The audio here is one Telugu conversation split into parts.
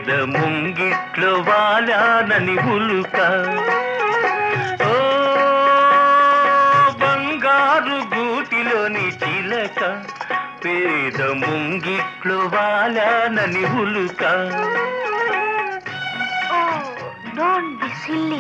పేద ముంగిట్లో వాలానని ఉలుక. ఓ బంగారు గూటిలోని చిలక, పేద ముంగిట్లో వాలానని ఉలుక. Don't be silly.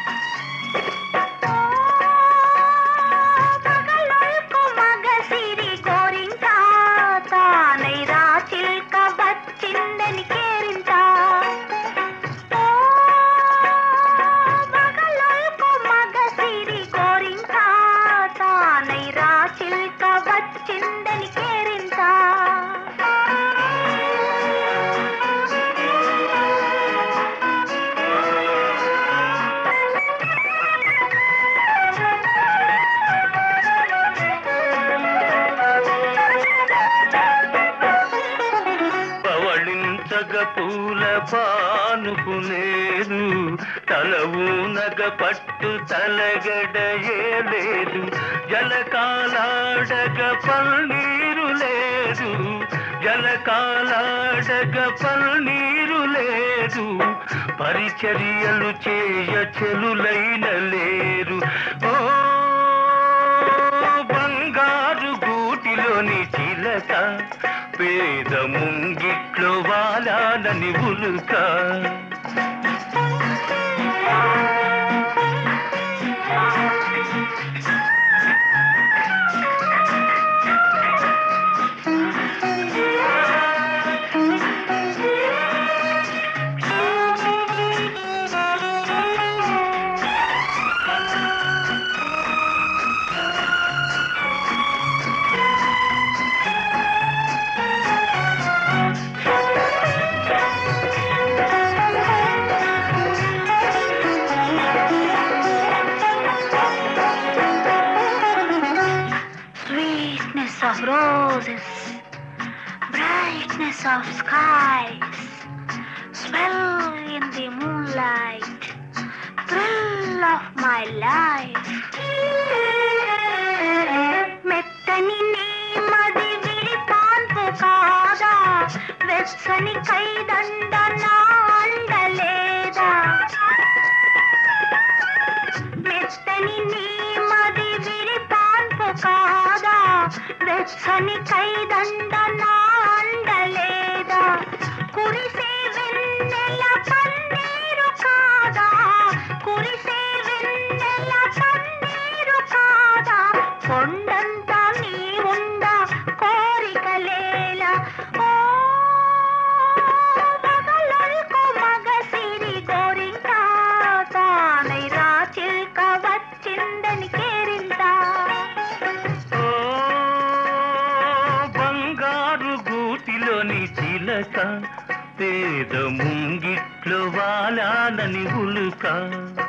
పూల పానుకునేదు, తల ఊనగ పట్టు తలగడయే లేదు. జలకాలాడగ పన్నీరు లేదు, జలకాలాడగ పన్నీరు లేదు. పరిచర్యలు చేయ చెలులైన లేరు. ఓ బంగారు గూటిలోని చిలక, పేద ముంగిట్లో వాలానని ఉలుక. Of roses, brightness of skies, swell in the moonlight, thrill of my life. మెత్తని నీ మది విరిపాన్పు కాదా, వెచ్చని కైదండ నా అండలేదా. మెత్తని నీ మది విరిపాన్పు కాదా, వెచ్చని కైదండ నా అండలేదా. కురిసే వెన్నెల పన్నీరు కాదా, కురిసే వెన్నెల పన్నీరు కాదా. కొండంతా నీ ఉండ కోరికలేలా. ఓ మగలకు మగసిరి గోరింక, తానై రాచిల్క వచ్చిందని కేరింత. చిలక, పేద ముంగిట్లో వాలానని ఉలుక.